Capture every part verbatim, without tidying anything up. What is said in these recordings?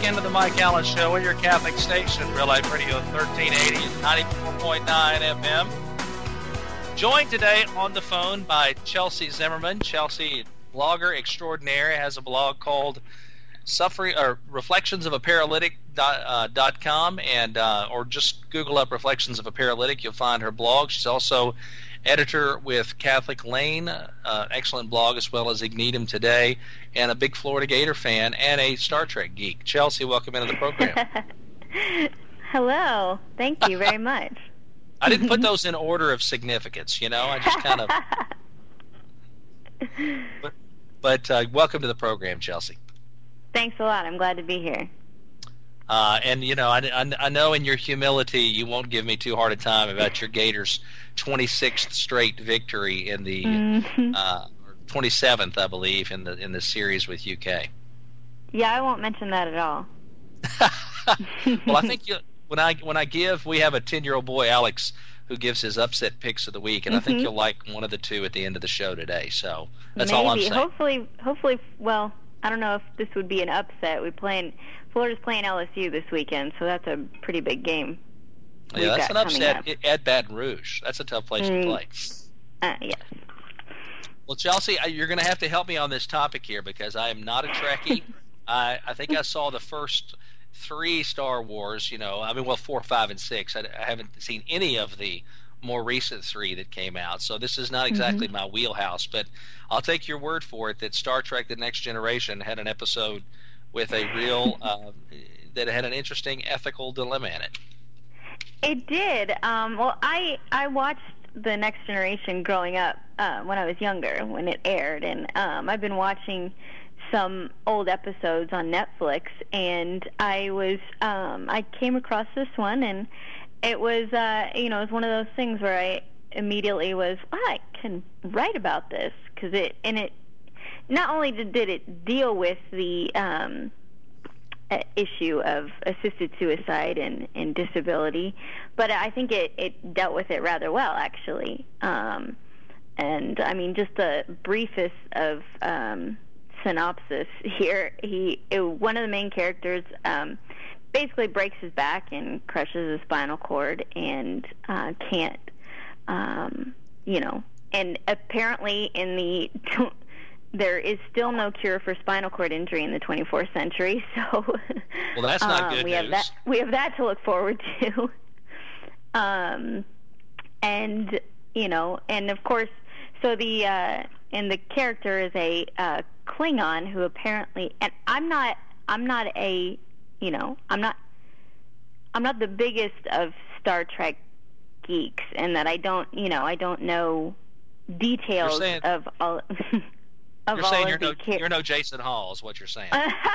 into the Mike Allen Show on your Catholic station, Real Life Radio thirteen eighty and ninety-four point nine F M. Joined today on the phone by Chelsea Zimmerman. Chelsea, blogger extraordinaire, has a blog called Suffering or Reflections of a Paralytic dot, uh, dot com, and uh, or just Google up Reflections of a Paralytic. You'll find her blog. She's also editor with Catholic Lane, uh, excellent blog, as well as Ignitum Today, and a big Florida Gator fan and a Star Trek geek. Chelsea, welcome into the program. Hello. Thank you very much. I didn't put those in order of significance, you know. I just kind of... but but uh, welcome to the program, Chelsea. Thanks a lot. I'm glad to be here. Uh, and, you know, I, I, I know in your humility you won't give me too hard a time about your Gators' twenty-sixth straight victory in the mm-hmm. uh, twenty-seventh, I believe, in the in the series with U K. Yeah, I won't mention that at all. Well, I think you, when I when I give, we have a ten-year-old boy, Alex, who gives his upset picks of the week, and mm-hmm. I think you'll like one of the two at the end of the show today. So that's Maybe. all I'm saying. Hopefully, hopefully, well, I don't know if this would be an upset. We playing Florida's playing L S U this weekend, so that's a pretty big game. Yeah, that's an upset at Baton Rouge. That's a tough place mm. to play. Uh, yes. Well, Chelsea, you're going to have to help me on this topic here because I am not a Trekkie. I, I think I saw the first three Star Wars, you know, I mean, well, four, five, and six. I, I haven't seen any of the more recent three that came out, so this is not exactly mm-hmm. my wheelhouse, but I'll take your word for it that Star Trek The Next Generation had an episode with a real, uh, that had an interesting ethical dilemma in it. It did. Um, well, I I watched The Next Generation growing up uh, when I was younger, when it aired, and um, I've been watching some old episodes on Netflix, and I was um, I came across this one, and it was uh, you know it was one of those things where I immediately was oh, I can write about this because it and it not only did, did it deal with the um, uh, issue of assisted suicide and, and disability, but I think it, it dealt with it rather well, actually. Um, and, I mean, just the briefest of um, synopsis here, he it, one of the main characters um, basically breaks his back and crushes his spinal cord and uh, can't, um, you know, and apparently in the... there is still no cure for spinal cord injury in the twenty-fourth century, so well, that's not um, good we news. have that. We have that to look forward to, um, and you know, and of course, so the uh, and the character is a uh, Klingon who apparently, and I'm not, I'm not a, you know, I'm not, I'm not the biggest of Star Trek geeks, and that I don't, you know, I don't know details saying- of all. Of you're saying you're no, char- you're no Jason Hall, is what you're saying.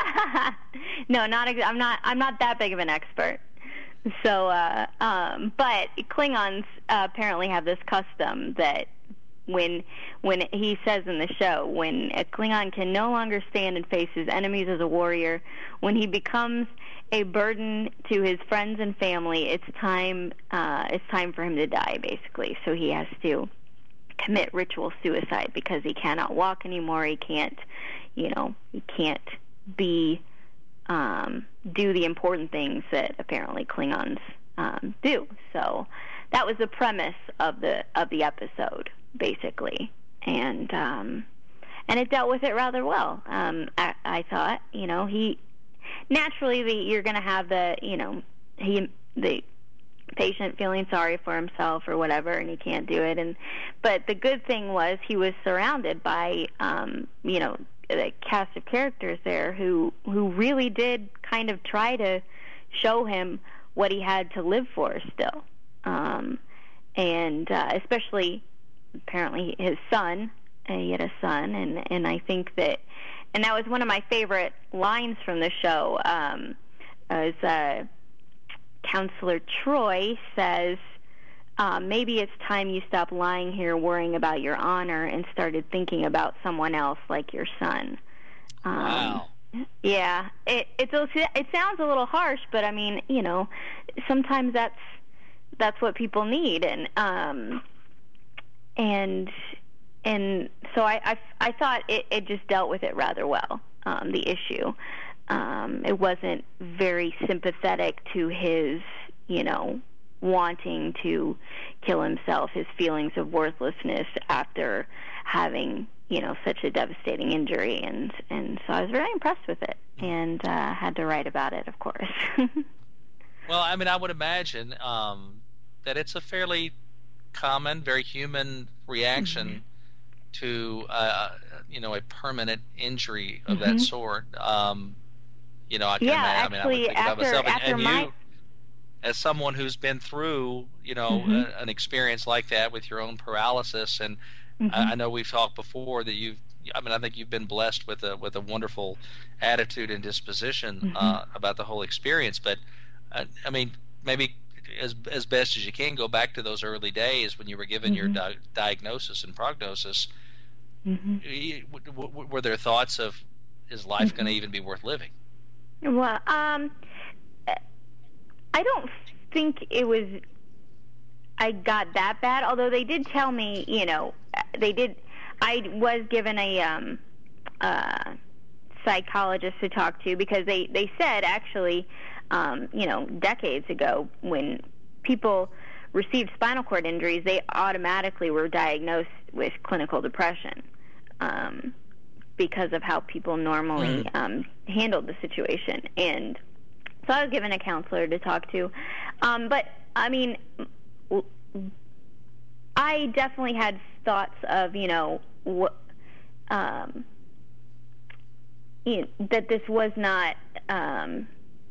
No, not ex- I'm not. I'm not that big of an expert. So, uh, um, but Klingons uh, apparently have this custom that when when he says in the show, when a Klingon can no longer stand and face his enemies as a warrior, when he becomes a burden to his friends and family, it's time. Uh, it's time for him to die, basically. So he has to commit ritual suicide because he cannot walk anymore. He can't, you know, he can't be, um, do the important things that apparently Klingons um, do. So that was the premise of the of the episode, basically, and um, and it dealt with it rather well. Um, I, I thought, you know, he naturally the, you're going to have the, you know, he the. patient feeling sorry for himself or whatever, and he can't do it. And but the good thing was he was surrounded by, um, you know, a cast of characters there who who really did kind of try to show him what he had to live for still, um, and uh, especially apparently his son. Uh, he had a son, and and I think that, and that was one of my favorite lines from the show. Um, was uh, Counselor Troy says, uh, maybe it's time you stop lying here worrying about your honor and started thinking about someone else like your son. Um, wow. Yeah, it it's it sounds a little harsh, but I mean, you know, sometimes that's that's what people need, and um, and and so I I, I thought it, it just dealt with it rather well, um, the issue. um, it wasn't very sympathetic to his, you know, wanting to kill himself, his feelings of worthlessness after having, you know, such a devastating injury. And, and so I was very impressed with it, and uh, had to write about it, of course. Well, I mean, I would imagine um, that it's a fairly common, very human reaction mm-hmm. to, uh, you know, a permanent injury of mm-hmm. that sort. Um, you know, I can yeah, imagine, actually, I mean, I would think after, about myself. And, after and my... you, as someone who's been through, you know, mm-hmm. a, an experience like that with your own paralysis, and mm-hmm. I, I know we've talked before that you've, I mean, I think you've been blessed with a with a wonderful attitude and disposition mm-hmm. uh, about the whole experience. But uh, I mean, maybe as as best as you can, go back to those early days when you were given mm-hmm. your di- diagnosis and prognosis. Mm-hmm. W- w- were there thoughts of, is life mm-hmm. going to even be worth living? Well, um, I don't think it was, I got that bad, although they did tell me, you know, they did, I was given a um, uh, psychologist to talk to, because they, they said, actually, um, you know, decades ago, when people received spinal cord injuries, they automatically were diagnosed with clinical depression, um, because of how people normally mm. um, handled the situation. And so I was given a counselor to talk to. Um, but, I mean, I definitely had thoughts of, you know, wh- um, you know, that this was not um,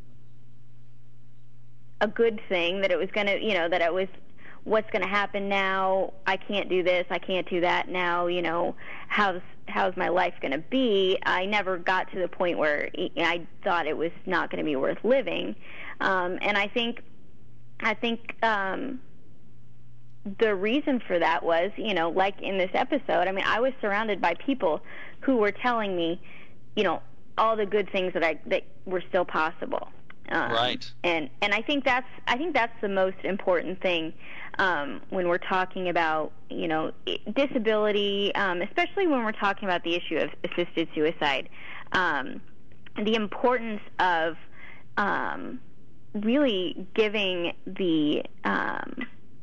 a good thing, that it was going to, you know, that it was, what's going to happen now? I can't do this, I can't do that now, you know, how's how's my life going to be? I never got to the point where I thought it was not going to be worth living. Um, and I think, I think um, the reason for that was, you know, like in this episode, I mean, I was surrounded by people who were telling me, you know, all the good things that I that were still possible. Um, right. And and I think that's I think that's the most important thing um, when we're talking about, you know, disability, um, especially when we're talking about the issue of assisted suicide. Um, the importance of um, really giving the um,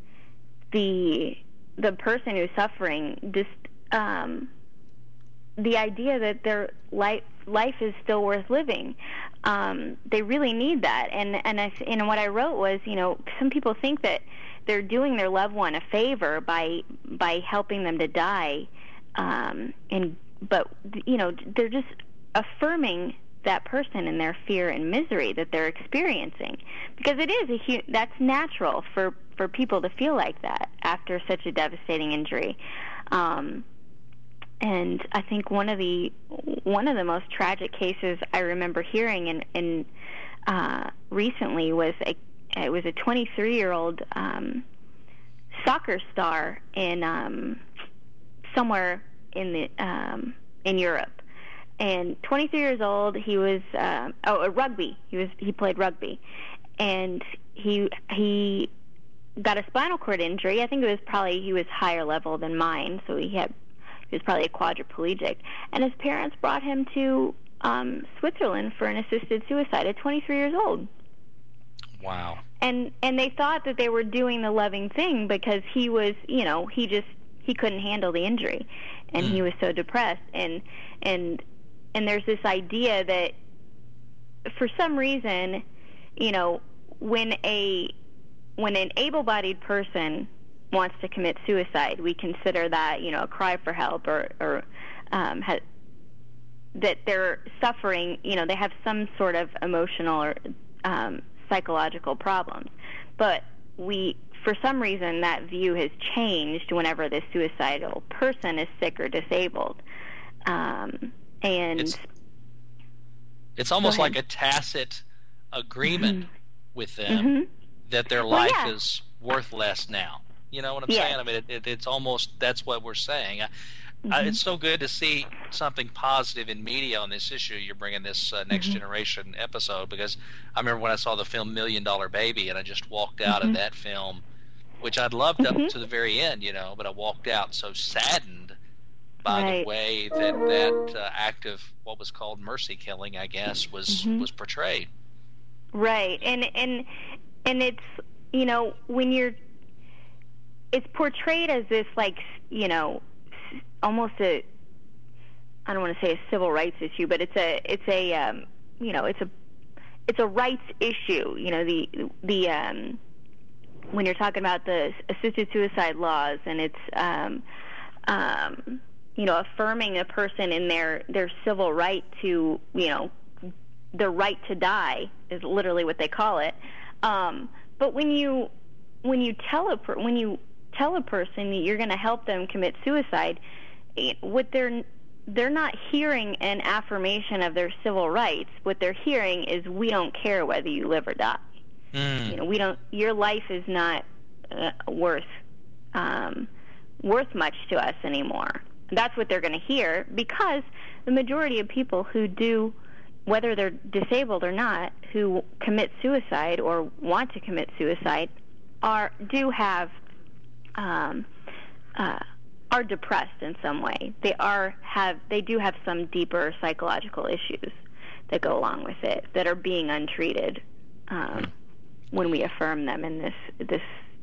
the the person who's suffering this um, the idea that their life life is still worth living. Um, they really need that. And and I, and what I wrote was, you know, some people think that they're doing their loved one a favor by by helping them to die, um, and but you know, they're just affirming that person in their fear and misery that they're experiencing, because it is a hu- that's natural for for people to feel like that after such a devastating injury. Um, And I think one of the one of the most tragic cases I remember hearing in, in uh, recently was a it was a twenty-three year old um, soccer star in um, somewhere in the um, in Europe, and twenty-three years old. He was uh, oh a rugby. He was he played rugby, and he he got a spinal cord injury. I think it was probably he was higher level than mine, so he had. He was probably a quadriplegic, and his parents brought him to um, Switzerland for an assisted suicide at twenty-three years old. Wow. And and they thought that they were doing the loving thing, because he was, you know, he just he couldn't handle the injury, and mm. he was so depressed. And and and there's this idea that for some reason, you know, when a when an able-bodied person wants to commit suicide, we consider that, you know, a cry for help, or, or um, ha- that they're suffering, you know, they have some sort of emotional or um, psychological problems. But we, for some reason, that view has changed whenever this suicidal person is sick or disabled. Um, and it's, it's almost like a tacit agreement mm-hmm. with them mm-hmm. that their well, life yeah. is worth less now. You know what I'm yes. saying? I mean, it, it, it's almost, that's what we're saying. I, mm-hmm. I, it's so good to see something positive in media on this issue. You're bringing this uh, Next mm-hmm. Generation episode, because I remember when I saw the film Million Dollar Baby, and I just walked out mm-hmm. of that film, which I'd loved mm-hmm. up to the very end, you know, but I walked out so saddened by right. the way that that uh, act of what was called mercy killing, I guess, was mm-hmm. was portrayed. Right, and and and it's, you know, when you're, it's portrayed as this, like, you know, almost a, I don't want to say a civil rights issue, but it's a it's a um, you know, it's a it's a rights issue. You know, the the um, when you're talking about the assisted suicide laws, and it's um, um, you know, affirming a person in their their civil right to, you know, the right to die is literally what they call it. Um, but when you when you tell a per, when you tell a person that you're going to help them commit suicide, what they're they're not hearing an affirmation of their civil rights. What they're hearing is, we don't care whether you live or die. Mm. You know, we don't. Your life is not uh, worth um, worth much to us anymore. That's what they're going to hear, because the majority of people who do, whether they're disabled or not, who commit suicide or want to commit suicide, are do have um, uh, are depressed in some way. They are have they do have some deeper psychological issues that go along with it that are being untreated um, when we affirm them in this this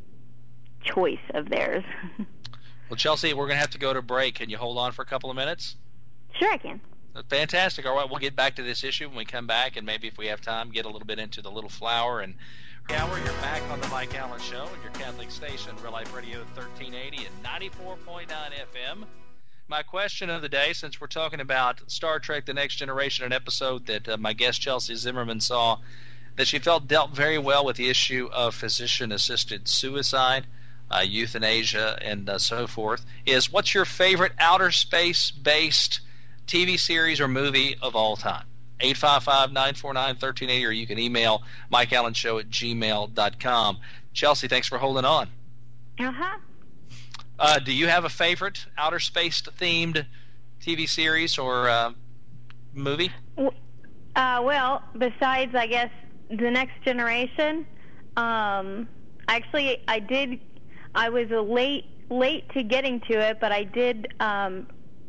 choice of theirs. Well, Chelsea, we're going to have to go to break. Can you hold on for a couple of minutes? Sure, I can. Fantastic. All right, we'll get back to this issue when we come back, and maybe if we have time, get a little bit into the Little Flower. And hour, you're back on the Mike Allen Show and your Catholic station, Real Life Radio thirteen eighty and ninety-four point nine F M. My question of the day, since we're talking about Star Trek The Next Generation, an episode that uh, my guest Chelsea Zimmerman saw, that she felt dealt very well with the issue of physician-assisted suicide, uh, euthanasia, and uh, so forth, is what's your favorite outer space-based T V series or movie of all time? eight five five, nine four nine, one three eight zero, or you can email mike allen show at gmail dot com. Chelsea, thanks for holding on. Uh-huh. Uh, do you have a favorite outer space-themed T V series or uh, movie? Uh, well, besides, I guess, The Next Generation, um, actually, I did, I was a late, late to getting to it, but I did um,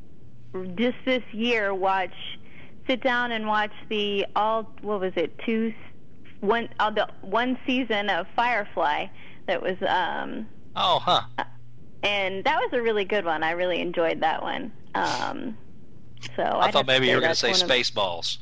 just this year watch, sit down and watch the all, what was it, two, one, uh, the one season of Firefly that was, um, oh, huh. And that was a really good one. I really enjoyed that one. Um, so I I'd thought maybe you were going to say of... Spaceballs.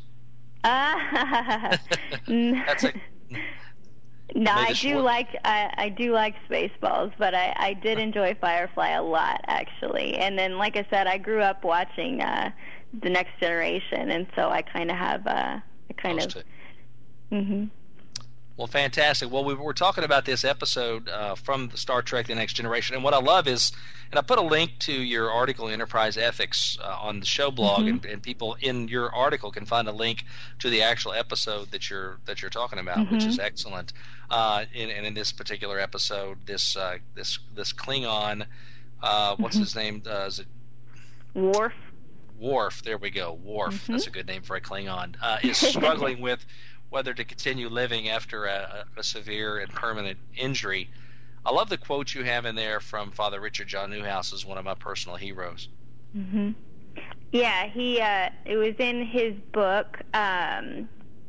Uh, That's a... No, I sh- do like I, I do like Spaceballs, but I, I did enjoy Firefly a lot, actually. And then, like I said, I grew up watching uh, The Next Generation, and so I kind of have uh, a kind Those of. Mm-hmm. Well, fantastic. Well, we were talking about this episode uh, from the Star Trek The Next Generation, and what I love is, and I put a link to your article, Enterprise Ethics, uh, on the show blog, mm-hmm. and, and people in your article can find a link to the actual episode that you're that you're talking about, mm-hmm. which is excellent. Uh, in, and in this particular episode, this uh, this this Klingon, uh, what's mm-hmm. his name? Uh, is it Worf? Worf. There we go. Worf. Mm-hmm. That's a good name for a Klingon. Uh, is struggling with whether to continue living after a, a severe and permanent injury. I love the quote you have in there from Father Richard John Newhouse, is one of my personal heroes. Mm-hmm. Yeah, he. Uh, it was in his book, um,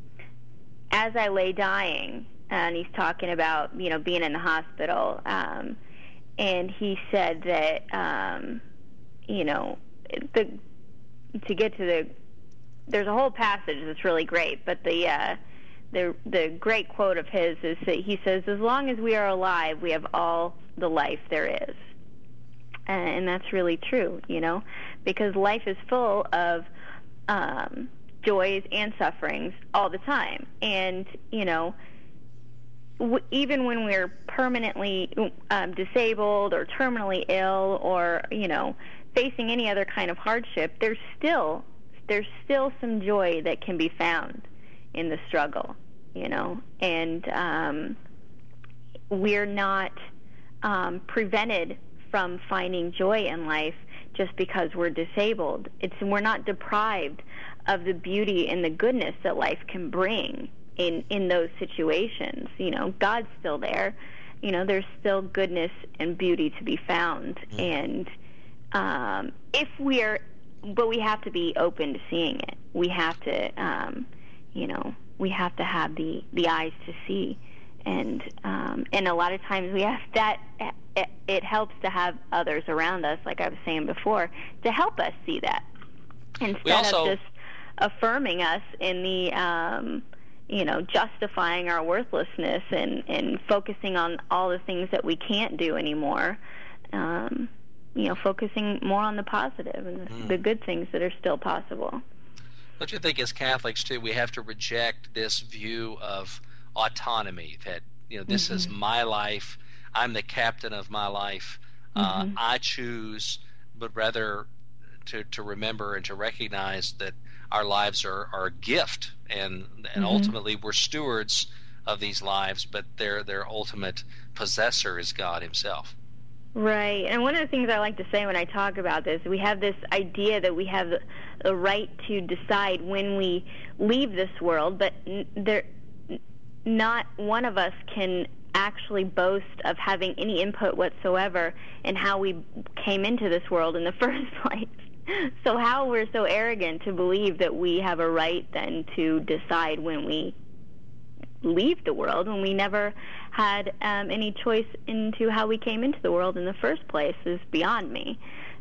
As I Lay Dying, and he's talking about, you know, being in the hospital, um, and he said that, um, you know, the to get to the, there's a whole passage that's really great, but the uh, the the great quote of his is that he says, as long as we are alive, we have all the life there is. And that's really true, you know, because life is full of um, joys and sufferings all the time. And, you know, w- even when we're permanently um, disabled or terminally ill or, you know, facing any other kind of hardship, there's still there's still some joy that can be found in the struggle, you know, and um, we're not um, prevented from finding joy in life just because we're disabled. It's we're not deprived of the beauty and the goodness that life can bring in, in those situations. You know, God's still there. You know, there's still goodness and beauty to be found, mm. and um, if we're, but we have to be open to seeing it. We have to, um, you know, we have to have the, the eyes to see. And um, and a lot of times we have that, it, it helps to have others around us, like I was saying before, to help us see that. Instead also, of just affirming us in the, um, you know, justifying our worthlessness and, and focusing on all the things that we can't do anymore, um, you know, focusing more on the positive and the, mm. the good things that are still possible. Don't you think as Catholics, too, we have to reject this view of autonomy, that, you know, this mm-hmm. is my life, I'm the captain of my life, uh, mm-hmm. I choose, but rather to, to remember and to recognize that our lives are, are a gift, and and mm-hmm. ultimately we're stewards of these lives, but their their ultimate possessor is God himself. Right. And one of the things I like to say when I talk about this, we have this idea that we have the, the right to decide when we leave this world, but n- there not one of us can actually boast of having any input whatsoever in how we came into this world in the first place. So how we're so arrogant to believe that we have a right then to decide when we leave the world, when we never had um, any choice into how we came into the world in the first place, is beyond me.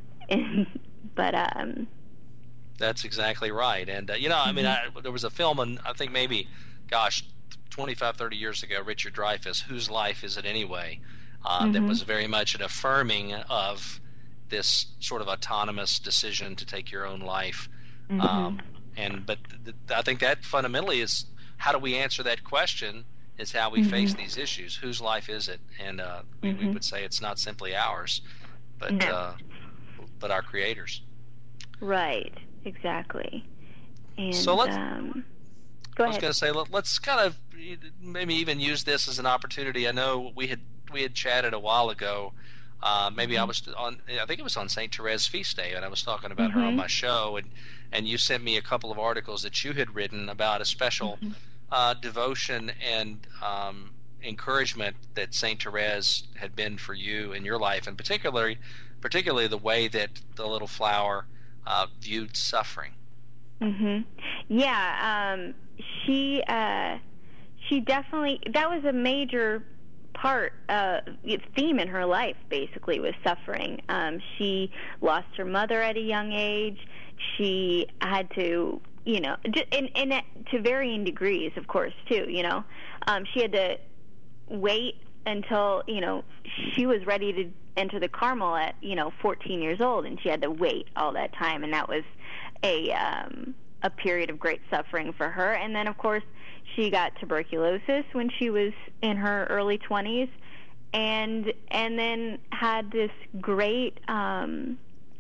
But um, that's exactly right. And uh, you know, I mean, I, there was a film, and I think maybe, gosh, twenty-five, thirty years ago, Richard Dreyfuss, Whose Life Is It Anyway? Uh, mm-hmm. That was very much an affirming of this sort of autonomous decision to take your own life. Mm-hmm. Um, and but th- th- I think that fundamentally is, how do we answer that question is how we mm-hmm. face these issues. Whose life is it? And uh, we, mm-hmm. we would say it's not simply ours, but no. uh, but our Creator's. Right, exactly. And, so let's, um, go I was ahead. going to say, let, let's kind of maybe even use this as an opportunity. I know we had we had chatted a while ago. Uh, maybe mm-hmm. I was on, I think it was on Saint Therese feast day, and I was talking about mm-hmm. her on my show, and, and you sent me a couple of articles that you had written about a special mm-hmm. uh, devotion and um, encouragement that Saint Therese had been for you in your life, and particularly, particularly the way that the little flower uh, viewed suffering. Mm-hmm. Yeah, um, she uh, she definitely, that was a major part, uh, theme in her life, basically, was suffering. Um, she lost her mother at a young age. She had to, you know, and, and to varying degrees, of course, too, you know. Um, she had to wait until, you know, she was ready to enter the Carmel at, you know, fourteen years old, and she had to wait all that time, and that was a um, a period of great suffering for her. And then, of course, she got tuberculosis when she was in her early twenties, and and then had this great um,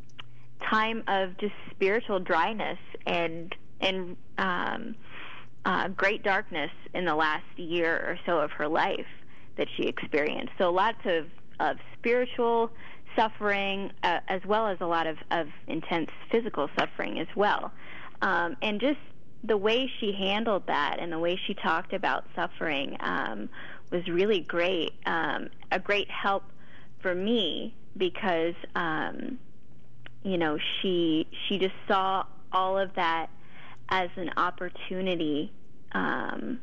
time of just spiritual dryness and and um, uh, great darkness in the last year or so of her life that she experienced. So lots of, of spiritual suffering, uh, as well as a lot of, of intense physical suffering as well. Um, and just the way she handled that and the way she talked about suffering um, was really great, um, a great help for me, because, um, you know, she she just saw all of that as an opportunity um,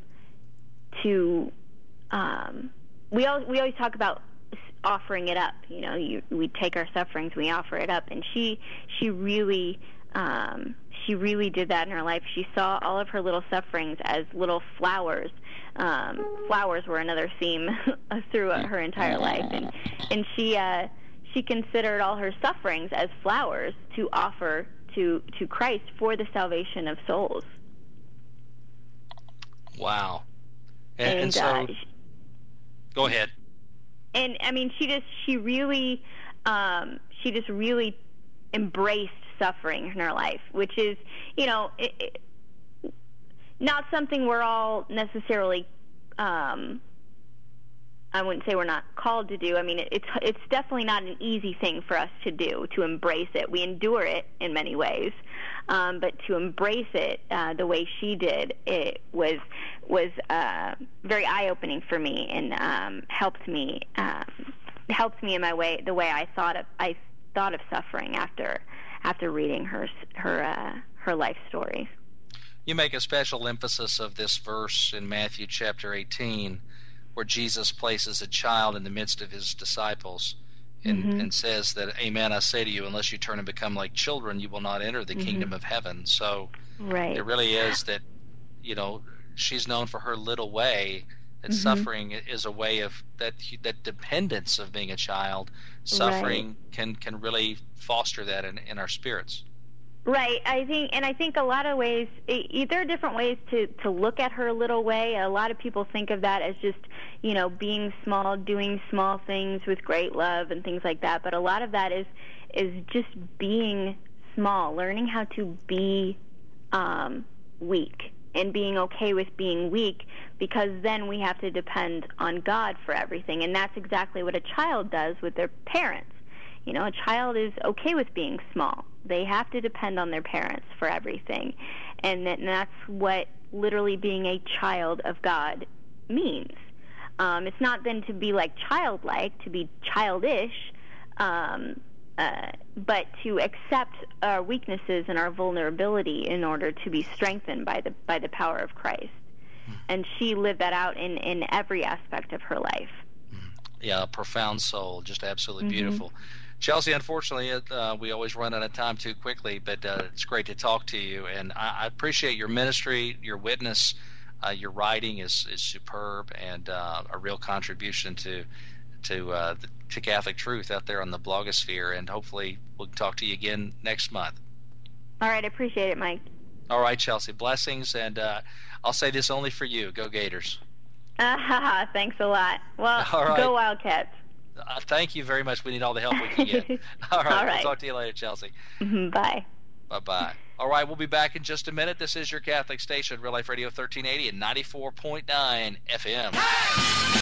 to, um, we, al- we always talk about offering it up. You know, you, we take our sufferings, we offer it up, and she she really um, she really did that in her life. She saw all of her little sufferings as little flowers. Um, flowers were another theme throughout her entire life, and and she uh, she considered all her sufferings as flowers to offer to to Christ for the salvation of souls. Wow! And, and, and so, uh, go ahead. And I mean, she just she really um, she just really embraced suffering in her life, which is, you know, it, it, not something we're all necessarily. Um, I wouldn't say we're not called to do. I mean, it, it's it's definitely not an easy thing for us to do, to embrace it. We endure it in many ways, um, but to embrace it uh, the way she did, it was was uh, very eye-opening for me, and um, helped me um, helped me in my way, the way I thought of I thought of suffering after after reading her her uh, her life stories. You make a special emphasis of this verse in Matthew chapter eighteen, where Jesus places a child in the midst of his disciples and, mm-hmm. and says that, "Amen, I say to you, unless you turn and become like children, you will not enter the mm-hmm. kingdom of heaven." So right. it really is that, you know, she's known for her little way, that mm-hmm. suffering is a way of that that dependence of being a child. Suffering right. can can really foster that in, in our spirits. Right. I think, and I think a lot of ways, there are different ways to, to look at her little way. A lot of people think of that as just, you know, being small, doing small things with great love and things like that. But a lot of that is is just being small, learning how to be um, weak and being okay with being weak, because then we have to depend on God for everything. And that's exactly what a child does with their parents. You know, a child is okay with being small. They have to depend on their parents for everything. And that's what literally being a child of God means. Um, it's not then to be like childlike, to be childish, um, uh, but to accept our weaknesses and our vulnerability in order to be strengthened by the by the power of Christ. And she lived that out in, in every aspect of her life. Yeah, a profound soul, just absolutely mm-hmm. beautiful. Chelsea, unfortunately, uh, we always run out of time too quickly, but uh, it's great to talk to you. And I, I appreciate your ministry, your witness. Uh, your writing is, is superb and uh, a real contribution to to uh, the, to Catholic truth out there on the blogosphere. And hopefully we'll talk to you again next month. All right, I appreciate it, Mike. All right, Chelsea, blessings. And uh, I'll say this only for you. Go Gators. Uh, thanks a lot. Well, all right. Go Wildcats. Uh, thank you very much. We need all the help we can get. All right. All right. We'll talk to you later, Chelsea. Mm-hmm. Bye. Bye-bye. All right. We'll be back in just a minute. This is your Catholic station, Real Life Radio thirteen eighty and ninety-four point nine F M. Hey!